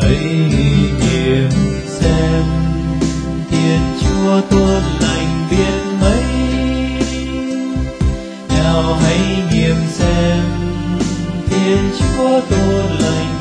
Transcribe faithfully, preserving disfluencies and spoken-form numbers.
hãy nghiệm xem Thiên Chúa tốt lành biết mấy. Nào hãy nghiệm xem Thiên Chúa tốt lành